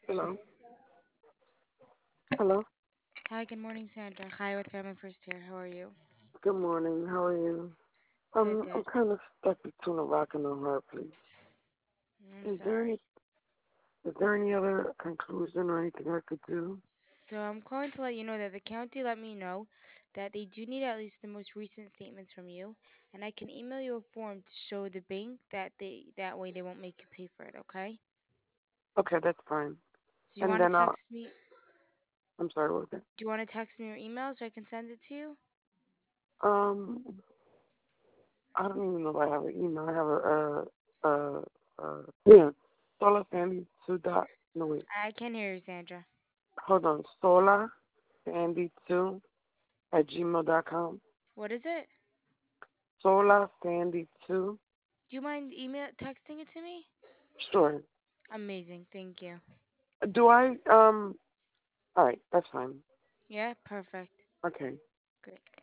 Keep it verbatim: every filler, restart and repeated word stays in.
Hello. Hello. Hi, good morning, Sandra. Hi, with Family First here. How are you? Good morning. How are you? Good, Um, I'm good. kind of stuck between a rock and a hard place. I'm Is there sorry. any is there any other conclusion or anything I could do? So I'm calling to let you know that the county let me know that they do need at least the most recent statements from you, and I can email you a form to show the bank that they that way they won't make you pay for it. Okay? Okay, that's fine. So you And want then to I'll. text me? I'm sorry. What was that? Do you want to text me your email so I can send it to you? Um, I don't even know if I have an email. I have a uh uh uh yeah. Solar Sandy two dot. No wait. I can hear you, Sandra. Hold on. Solar Sandy two at gmail dot com. What is it? Solar Sandy two. Do you mind email texting it to me? Sure. Amazing. Thank you. Do I um? All right. That's fine. Yeah, perfect. Okay. Great.